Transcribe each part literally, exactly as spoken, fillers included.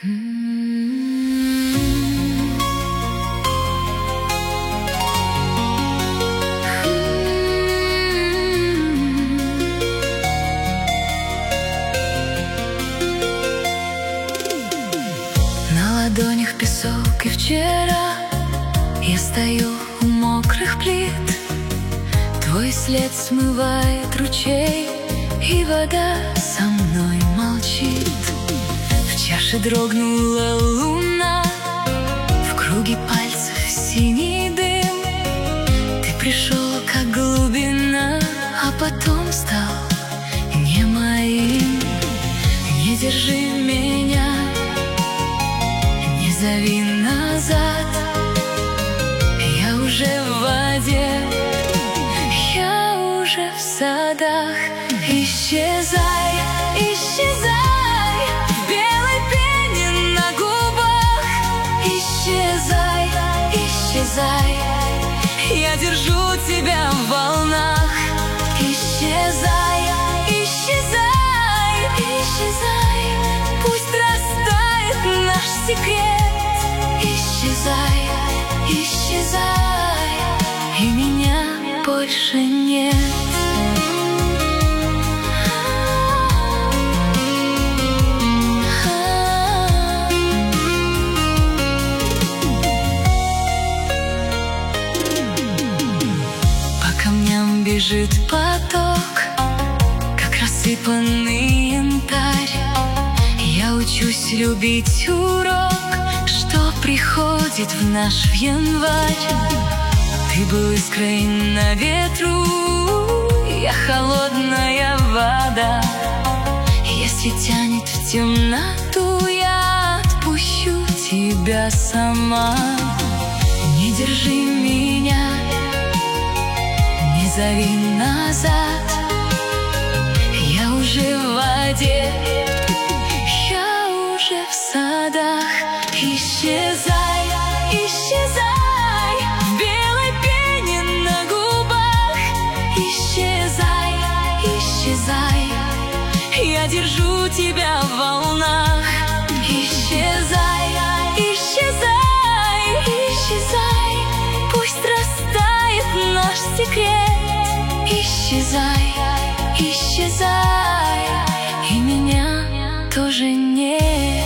На ладонях песок, и вчера я стою у мокрых плит. Твой след смывает ручей, и вода со мной молчит. В чаше дрогнула луна, в круге пальцев синий дым. Ты пришел, как глубина, а потом стал не моим. Не держи меня, не зови назад, я уже в воде, я уже в садах. Исчезай, исчезай в белой пене на губах. Исчезай, исчезай, я держу тебя в волнах. Исчезай, исчезай, исчезай, пусть растает наш секрет. Исчезай, исчезай, и меня больше нет. По камням бежит поток, как рассыпанный янтарь. Я учусь любить урок, что приходит в наш январь. Ты был искрой на ветру, я холодная вода. Если тянет в темноту, я отпущу тебя сама. Не держи меня, не зови назад, я уже в воде, я уже в садах. Исчезай, исчезай в белой пене на губах. Исчезай, исчезай, я держу тебя в волнах. Исчезай, исчезай, исчезай, пусть растает наш секрет. Исчезай, исчезай, и меня тоже нет.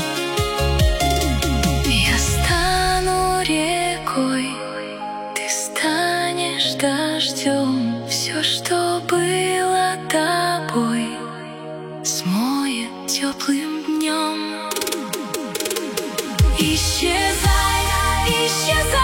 Я стану рекой, ты станешь дождем. Все, что было тобой, смоет теплым днем. Исчезай, исчезай.